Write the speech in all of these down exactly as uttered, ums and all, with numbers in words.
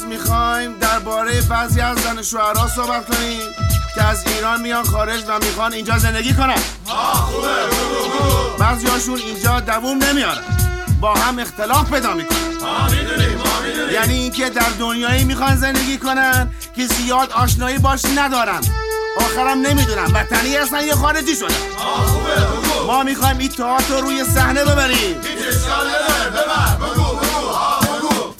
میخوایم درباره بعضی از زن شوهرها صحبت کنیم که از ایران میان خارج و میخوان اینجا زندگی کنن. خوبه. بعضی هاشون اینجا دووم نمیارن، با هم اختلاف پیدا میکنن. ما میدونیم ما میدونیم یعنی اینکه در دنیایی میخوان زندگی کنن که زیاد آشنایی باش ندارن، آخرم نمیدونن وطنی هستن یا خارجی شدن. خوبه بگو. ما میخوایم این تئاتر رو روی صحنه ببریم. هیچ اشکال نداره، ببر بگو بگو ها بگو.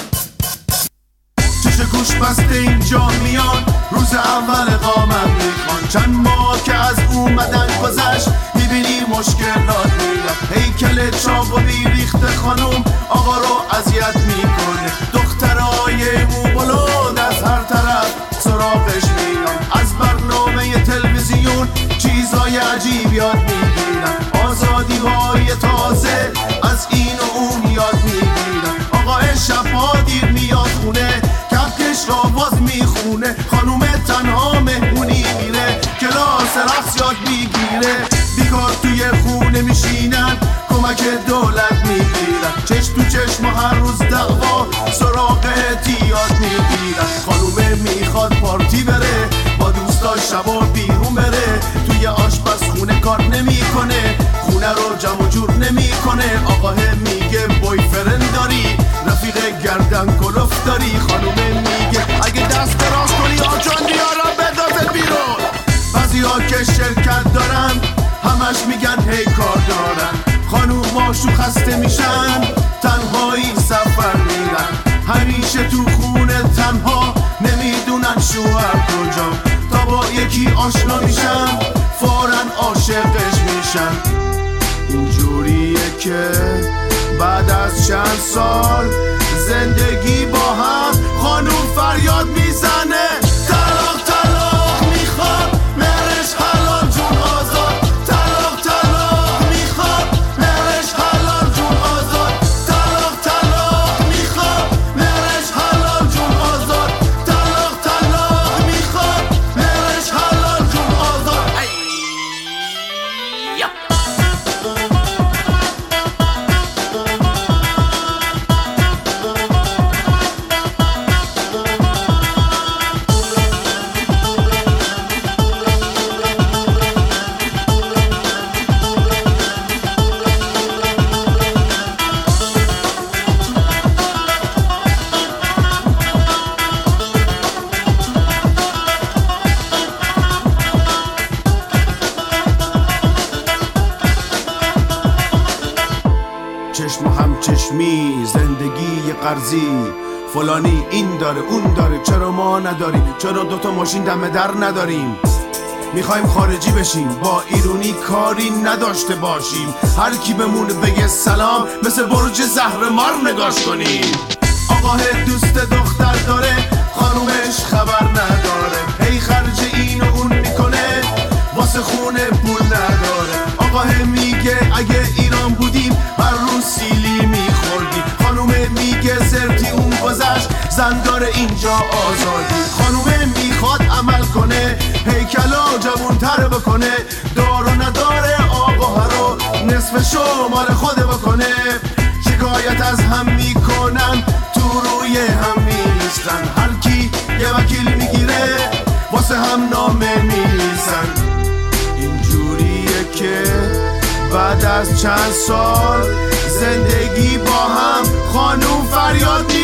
چش گوش بسته اینجا میان، روز اول اقامت میخوان. چند ماه که از اومدن گذشت میبینی مشکلات میاد. هیکل چاق و بیریخت خانوم آقا رو اذیت میکنه. دخترای مو بلند از هر طرف سراغش میان. از برنامه تلویزیون چیزای عجیب یاد میگیرن. آزادی های تازه از این و اون یاد میگیرن. آقا شبها دیر میاد خونه، کفکش را باز میخونه. خانوم تنها مهمونی میره، کلاس رقص یاد میگیره. بیکار توی خونه میشینن، کمک دولت میگیرن. چشم تو چشم هر روز دعوا سراغ احتیاط میگیرن. خانومه میخواد پارتی بره، با دوستاش شبا بیرون بره. توی آشپزخونه کار نمیکنه، خونه رو جمع و جور نمیکنه. آقا میگه بوی فرند داری، رفیق گردن کلوف داری. خانومه میگه اگه دست دراز کنی آجان بیارم بدازت بیرون. بعضی ها که شرکت دارن همش میگن هی کار دارن. خانوماشو خسته میشن، تنهایی سفر میرن. همیشه تو خونه تنها نمیدونن شوهر کجا. تا با یکی آشنا میشن فوراً عاشقش میشن. اینجوریه که بعد از چند سال زندگی با هم خانوم فریاد میزنه. طلاق طلاق میخواد مهرش حلال جون آزاد. طلاق طلاق میخواد مهرش حلال جون آزاد. طلاق طلاق میخواد مهرش حلال جون آزاد. طلاق طلاق میخواد مهرش حلال جون آزاد. چشم هم چشمی، زندگی قرضی. فلانی این داره اون داره، چرا ما نداریم؟ چرا دوتا ماشین دم در نداریم؟ میخوایم خارجی بشیم، با ایرونی کاری نداشته باشیم. هر کی بمونه بگه سلام، مثل برج زهر مار نگاش کنیم. آقا دوست دختر داره، خانومش خبر نداره. هی خرج این و اون میکنه، واسه خونه پول نداره. آقا میگه اگه ایران بودیم هر روز سیلی میخوردیم. خانومه میگه زرتی اون گذشت، زن داره اینجا آزادی. خانومه میخواد عمل کنه، هیکلا جوون تر بکنه. دار و نداره آقا رو نصف شو مال خود بکنه. شکایت از هم میکنن، تو روی هم میستن. هر کی یه وکیل میگیره، واسه هم نامه میریزن. اینجوریه که بعد از چند سال زندگی با هم خانوم فریاد